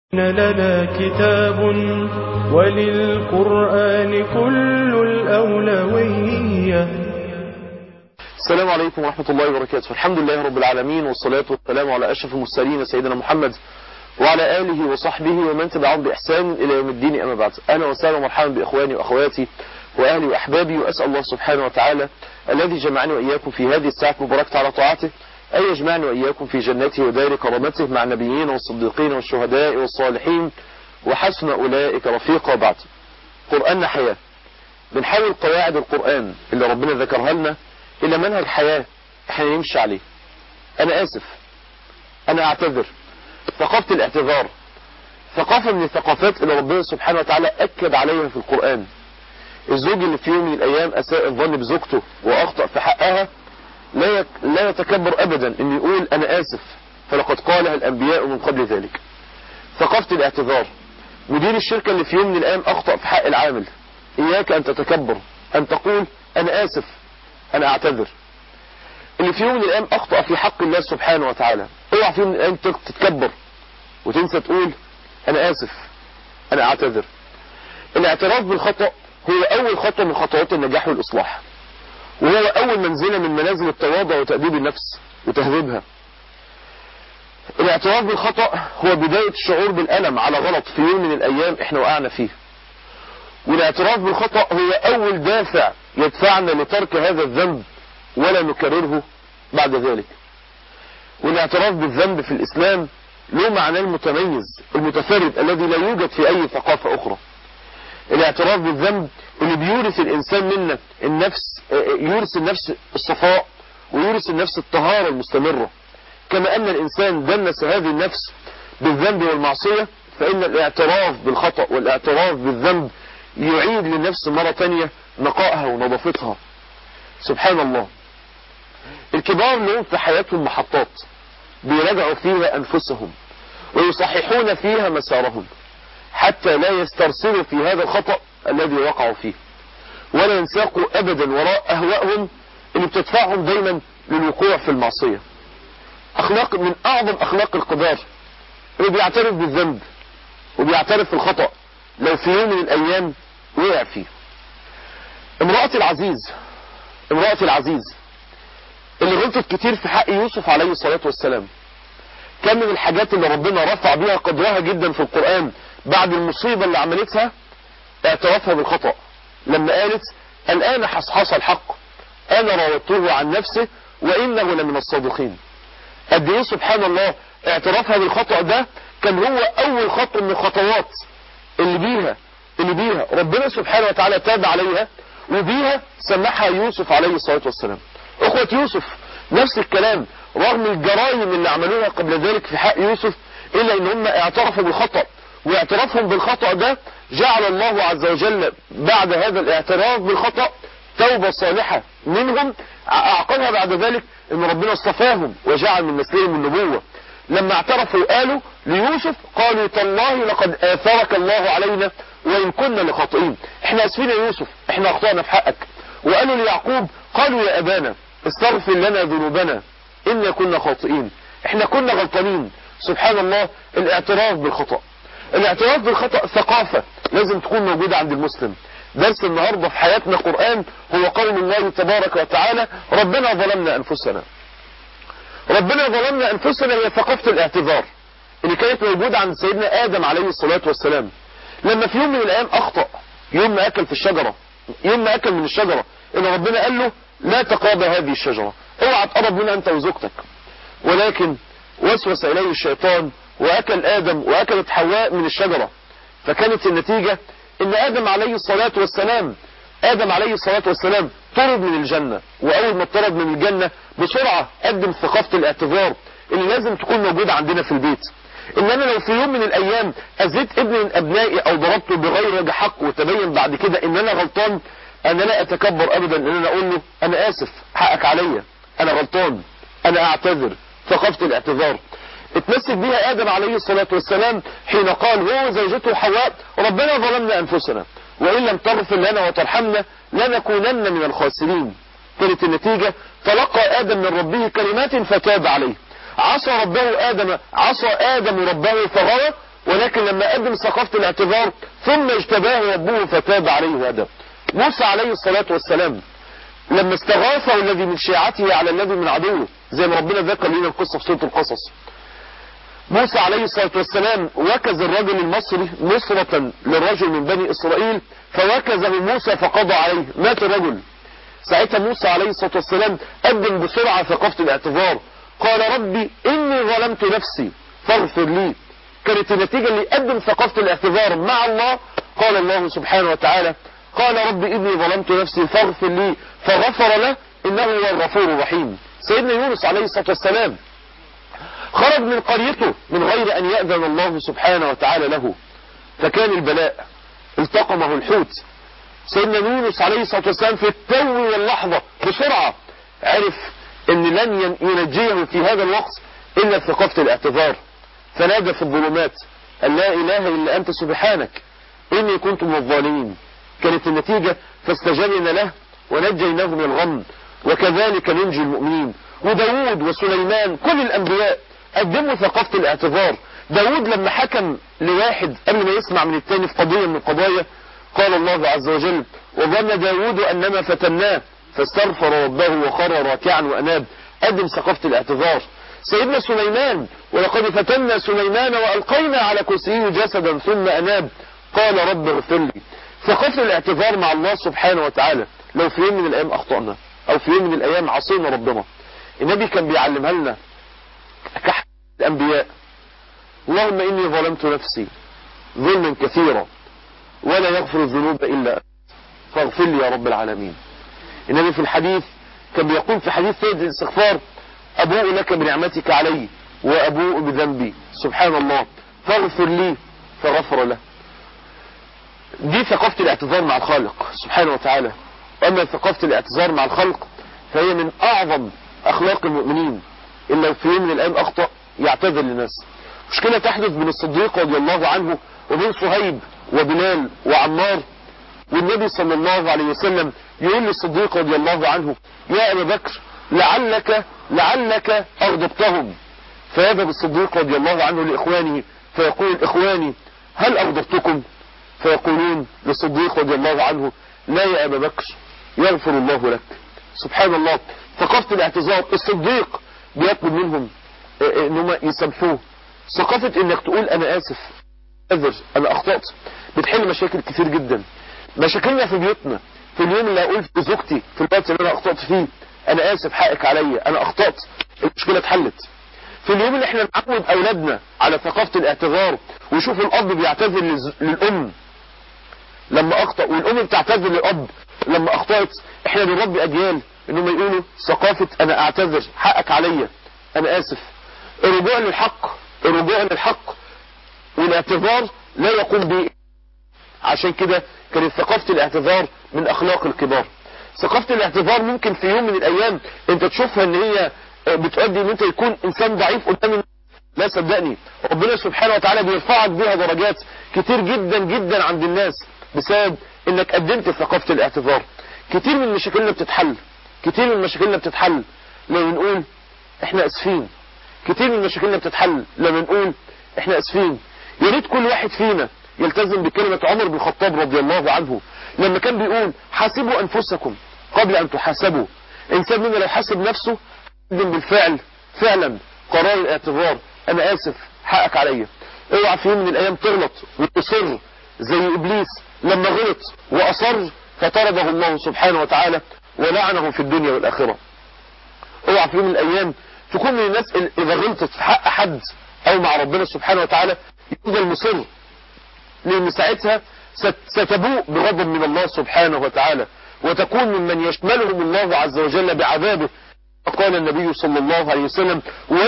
لنا كتاب وللقرآن كل الأولوية. السلام عليكم ورحمة الله وبركاته. الحمد لله رب العالمين، والصلاة والسلام على أشرف المرسلين سيدنا محمد وعلى آله وصحبه ومن تبعهم بإحسان إلى يوم الدين. أما بعد، أهلا وسهلا ومرحبا بإخواني وأخواتي وأهلي وأحبابي، وأسأل الله سبحانه وتعالى الذي جمعني وإياكم في هذه الساعة المباركة على طاعته أن يجمعني وإياكم في جنته ودار كرامته مع النبيين والصديقين والشهداء والصالحين وحسن أولئك رفيقا. بعد، قرآننا حياة، بنحاول قواعد القرآن اللي ربنا ذكرها لنا إلى منهج حياة احنا نمشي عليه. أنا آسف، أنا أعتذر. ثقافة الاعتذار ثقافة من الثقافات اللي ربنا سبحانه وتعالى أكد عليها في القرآن. الزوج اللي في يوم من الأيام أساء الظن بزوجته وأخطأ في حقها لا يتكبر أبدا أن يقول أنا آسف، فلقد قالها الأنبياء من قبل ذلك. ثقافة الاعتذار، مدير الشركة اللي في يوم من الأيام أخطأ في حق العامل، إياك أن تتكبر، أن تقول أنا آسف، أنا أعتذر. اللي في يوم من الأيام أخطأ في حق الله سبحانه وتعالى، اوعى في يوم من الأيام تتكبر وتنسى تقول أنا آسف، أنا أعتذر. الاعتراف بالخطأ هو أول خطوة من خطوات النجاح والإصلاح، وهو أول منزلة من منازل التواضع وتأديب النفس وتهذيبها. الاعتراف بالخطأ هو بداية الشعور بالألم على غلط في يوم من الأيام احنا وقعنا فيه، والاعتراف بالخطأ هو أول دافع يدفعنا لترك هذا الذنب ولا نكرره بعد ذلك. والاعتراف بالذنب في الإسلام له معناه المتميز المتفرد الذي لا يوجد في أي ثقافة أخرى. الاعتراف بالذنب اللي بيورث الإنسان منا يورث النفس الصفاء ويورث النفس الطهارة المستمرة. كما أن الإنسان دنس هذه النفس بالذنب والمعصية، فإن الاعتراف بالخطأ والاعتراف بالذنب يعيد للنفس مرة تانية نقائها ونظافتها. سبحان الله. الكبار لهم في حياتهم محطات بيراجعوا فيها أنفسهم ويصححون فيها مسارهم حتى لا يسترسلوا في هذا الخطأ الذي وقعوا فيه، ولا ينساقوا أبدا وراء أهوائهم اللي بتدفعهم دايما للوقوع في المعصية. أخلاق من أعظم أخلاق الكبار اللي بيعترف بالذنب وبيعترف بالخطأ لو في يوم من الأيام وقع فيه. امرأة العزيز اللي غلطت كتير في حق يوسف عليه الصلاة والسلام، كان من الحاجات اللي ربنا رفع بها قدرها جدا في القرآن بعد المصيبة اللي عملتها اعترافها بالخطأ، لما قالت الآن حصحص الحق أنا راودته عن نفسه وإنه لمن الصادقين. قد ايه سبحان الله اعترافها بالخطأ ده كان هو أول خطوة من الخطوات اللي بيها ربنا سبحانه وتعالى تاب عليها، وبيها سمحها يوسف عليه الصلاة والسلام. أخوة يوسف نفس الكلام، رغم الجرائم اللي عملوها قبل ذلك في حق يوسف إلا إن هم اعترفوا بالخطأ، واعترافهم بالخطأ ده جعل الله عز وجل بعد هذا الاعتراف بالخطأ توبة صالحة منهم، أعقبها بعد ذلك إن ربنا اصطفاهم وجعل من نسلهم النبوة. لما اعترفوا قالوا ليوسف قالوا تالله لقد آثرك الله علينا وإن كنا لخاطئين، احنا اسفين يا يوسف، احنا اخطأنا في حقك. وقالوا ليعقوب قالوا يا أبانا استغفر لنا ذنوبنا إنا كنا خاطئين، احنا كنا غلطانين. سبحان الله. الاعتراف بالخطأ، الاعتراف بالخطأ ثقافة لازم تكون موجودة عند المسلم. درس النهاردة في حياتنا قرآن هو قول الله تبارك وتعالى ربنا ظلمنا أنفسنا. ربنا ظلمنا أنفسنا هي ثقافة الاعتذار اللي كانت موجودة عند سيدنا آدم عليه الصلاة والسلام، لما في يوم من الأيام أخطأ، يوم ما أكل من الشجرة إن ربنا قال له لا تقرب هذه الشجرة، اوعى تقرب منها أنت وزوجتك. ولكن وسوس إليه الشيطان وأكل آدم وأكلت حواء من الشجرة، فكانت النتيجة إن آدم عليه الصلاة والسلام طرد من الجنة. وأول ما طرد من الجنة بسرعة قدم ثقافة الاعتذار اللي لازم تكون موجودة عندنا في البيت. إن أنا لو في يوم من الأيام أذيت ابن من أبنائي أو ضربته بغير وجه حق وتبين بعد كده إن أنا غلطان، أنا لا أتكبر أبدا إن أنا أقول له أنا آسف، حقك عليا، أنا غلطان، أنا أعتذر. ثقافة الاعتذار اتمسك بها آدم عليه الصلاة والسلام حين قال هو وزوجته حواء ربنا ظلمنا أنفسنا وإن لم تغفر لنا وترحمنا لنكونن من الخاسرين. كانت النتيجة تلقى آدم من ربه كلمات فتاب عليه. عصى آدم ربه فغوى ولكن لما قدم ثقافة الاعتذار ثم اجتباه ربه فتاب عليه وهدى. موسى عليه الصلاة والسلام لما استغاثه الذي من شيعته على الذي من عدوه، زي ما ربنا ذكر لنا القصة في سورة القصص، موسى عليه الصلاة والسلام وكز الرجل المصري نصرة للرجل من بني إسرائيل، فوكزه موسى فقضى عليه، مات الرجل. ساعتها موسى عليه الصلاة والسلام قدم بسرعة ثقافة الاعتذار، قال ربي إني ظلمت نفسي فاغفر لي. كانت النتيجة اللي قدم ثقافة الاعتذار مع الله، قال الله سبحانه وتعالى قال ربي إني ظلمت نفسي فاغفر لي فغفر له إنه هو الغفور الرحيم. سيدنا يونس عليه الصلاة والسلام خرج من قريته من غير أن يأذن الله سبحانه وتعالى له، فكان البلاء التقمه الحوت. سيدنا يونس عليه الصلاة والسلام في التو واللحظة بسرعة عرف أن لن ينجيه في هذا الوقت إلا ثقافة الاعتذار، فنادى في الظلمات أن لا إله إلا أنت سبحانك إني كنت من الظالمين. كانت النتيجة فاستجبنا له ونجيناه من الغم، وكذلك ننجي المؤمنين. وداود وسليمان كل الأنبياء قدموا ثقافة الاعتذار. داود لما حكم لواحد قبل ما يسمع من التاني في قضية من القضايا، قال الله عز وجل وظن داود أنما فتناه فاستغفر ربه وخر راكعا وأناب. قدم ثقافة الاعتذار. سيدنا سليمان ولقد فتنا سليمان وألقينا على كرسيه جسدا ثم أناب قال رب اغفر لي. ثقافة الاعتذار مع الله سبحانه وتعالى. لو في يوم من الأيام أخطأنا أو في يوم من الأيام عصينا ربنا، النبي كان بيعلمها لنا كحد الأنبياء، اللهم إني ظلمت نفسي ظلما كثيرا ولا يغفر الذنوب إلا أنت فاغفر لي يا رب العالمين. النبي في الحديث كان بيقول في حديث سيد الاستغفار أبوء لك بنعمتك علي وأبوء بذنبي سبحان الله فاغفر لي فغفر له. دي ثقافة الاعتذار مع الخالق سبحانه وتعالى. أما ثقافة الاعتذار مع الخلق فهي من أعظم أخلاق المؤمنين، إلا في يوم من الأيام أخطأ يعتذر للناس. مشكلة تحدث بين الصديق رضي الله عنه وبين صهيب وبلال وعمار، والنبي صلى الله عليه وسلم يقول للصديق رضي الله عنه يا أبا بكر لعلك أغضبتهم، فيذهب الصديق رضي الله عنه لإخوانه فيقول إخواني هل أغضبتكم؟ فيقولون للصديق رضي الله عنه لا يا أبا بكر يغفر الله لك. سبحان الله. ثقافة الاعتذار الصديق بيطلب منهم انهم يسامحوه. ثقافة انك تقول انا اسف اعتذر انا اخطأت بتحل مشاكل كتير جدا. مشاكلنا في بيوتنا في اليوم اللي اقول في زوجتي في الوقت اللي انا اخطأت فيه انا اسف حقك عليا انا اخطأت، المشكلة اتحلت. في اليوم اللي احنا نعود اولادنا على ثقافة الاعتذار ويشوف الاب بيعتذر للام لما اخطأ والام بتعتذر للاب لما اخطأت، احنا بنربي اجيال انهم يقولوا ثقافة انا اعتذر حقك عليا انا اسف. الرجوع للحق والاعتذار لا يقوم به. عشان كده كانت ثقافة الاعتذار من اخلاق الكبار. ثقافة الاعتذار ممكن في يوم من الايام انت تشوفها ان هي بتؤدي ان انت يكون انسان ضعيف قدام الناس. لا صدقني ربنا سبحانه وتعالى بيرفعك بيها درجات كتير جدا جدا عند الناس بسبب انك قدمت ثقافة الاعتذار. كتير من مشاكلنا بتتحل لما نقول احنا اسفين. كتير من مشاكلنا بتتحل لما نقول احنا اسفين. يا ريت كل واحد فينا يلتزم بكلمة عمر بن الخطاب رضي الله عنه لما كان بيقول حاسبوا انفسكم قبل ان تحاسبوا. انسان منا لو حاسب نفسه قدم بالفعل فعلا قرار الاعتذار انا اسف حقك عليا. اوعى في يوم من الايام تغلط وتصر زي ابليس لما غلط واصر فطرده الله سبحانه وتعالى ولعنه في الدنيا والاخره. اوعى في يوم من الايام تكون من الناس اذا غلطت في حق حد او مع ربنا سبحانه وتعالى يفضل مصر، لان ساعتها ستبوء بغضب من الله سبحانه وتعالى وتكون ممن يشملهم الله عز وجل بعذابه. قال النبي صلى الله عليه وسلم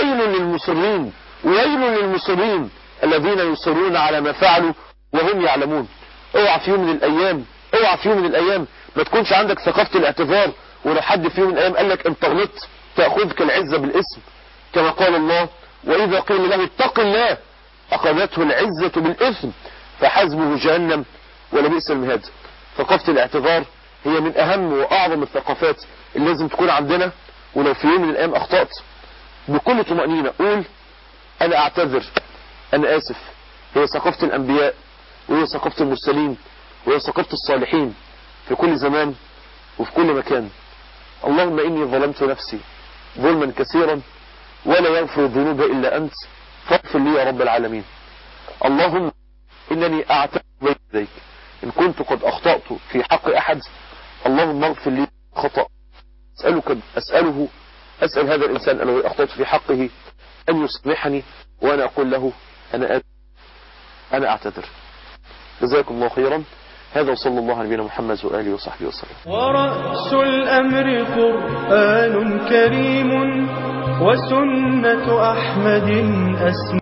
ويل للمصرين الذين يصرون على ما فعلوا وهم يعلمون. اوعى في يوم من الايام ما تكونش عندك ثقافة الاعتذار، ولو حد في يوم من الايام قال لك انت غلطت تأخذك العزة بالاسم، كما قال الله واذا قيل له اتق الله اخذته العزة بالاثم فحسبه جهنم ولبئس المهاد. ثقافة الاعتذار هي من اهم واعظم الثقافات اللي لازم تكون عندنا. ولو في يوم من الايام اخطأت بكل طمأنينة قول انا اعتذر انا اسف هي ثقافة الأنبياء، وهي ثقافة المرسلين، وهي ثقافة الصالحين في كل زمان وفي كل مكان. اللهم إني ظلمت نفسي ظلما كثيرا ولا يغفر الذنوب إلا أنت فاغفر لي يا رب العالمين. اللهم إنني أعتذر بين يديك إن كنت قد أخطأت في حق أحد، اللهم اغفر لي خطأ. أسأل هذا الإنسان الذي أخطأت في حقه أن يسامحني، وأنا أقول له أنا أعتذر. جزاكم الله خيرا. هذا وصلى الله على نبينا محمد وآله وصحبه وسلم. ورأس الأمر قرآن كريم وسنة أحمد أسمى